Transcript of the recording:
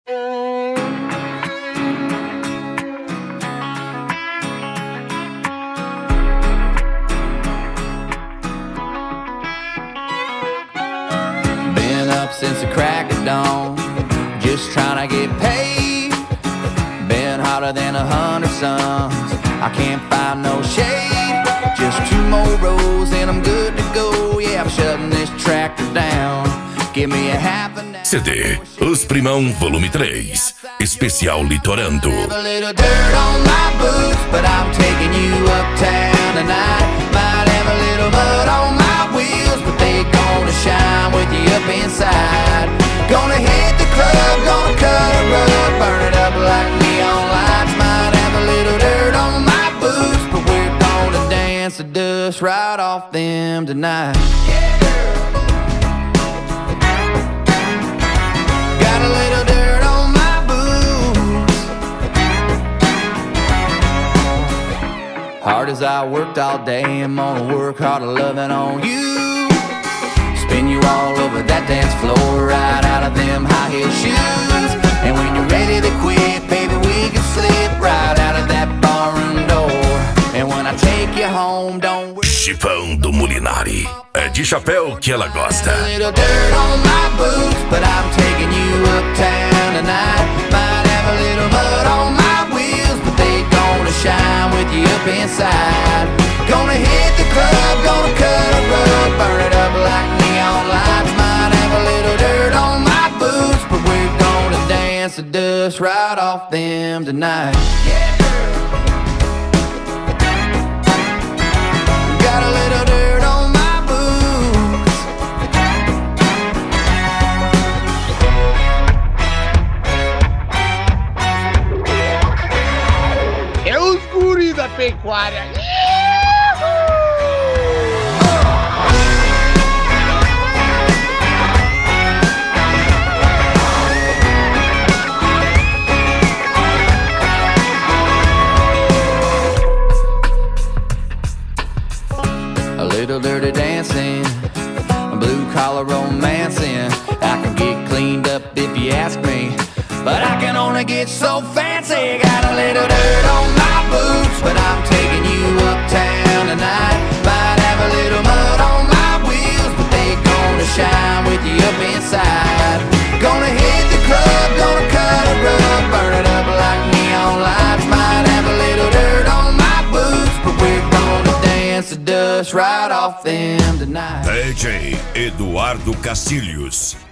Been up since the crack of dawn, just trying to get paid. Been hotter than 100 suns, I can't find no shade. Just 2 more rows and I'm good to go. Yeah, I'm shutting this tractor down. Give me a half an hour. CD Os Primão Volume 3 Especial Litorando. A little dirt on my boots, but I'm taking you uptown tonight. Might have a little mud on my wheels, but they gonna shine with you up inside. Gonna hit the club, gonna cut a rug, burn it up like neon lights. Might have a little dirt on my boots, but we're gonna dance the dust right off them tonight. Got a little dirt on my boots. Hard as I worked all day, I'm gonna work harder loving on you. Spin you all over that dance floor, right out of them high heel shoes. And when you're ready to quit, baby, we can slip right out of that barroom door. And when I take you home, don't worry. Chifão do Molinari. É de chapéu que ela gosta. A little dirt on my boots, but I'm taking you uptown tonight. Might have a little mud on my wheels, but they gonna shine with you up inside. Gonna hit the club, gonna cut a rug, burn it up like neon lights. Might have a little dirt on my boots, but we're gonna dance the dust right off them tonight. Got a little dirt on my boots. É os guri da pecuária. A little dirty dancing, a blue collar romancing. I can get cleaned up if you ask me, but I can only get so fancy. Got a little dirt on my boots, but I'm taking you uptown tonight. Might have a little mud on my wheels, but they gonna shine with you up inside. Gonna hit the club, gonna cut a rug, burn it up like neon lights. Might have a little dirt on my boots, but we're gonna dance the dust right off them tonight. DJ Eduardo Castilhos.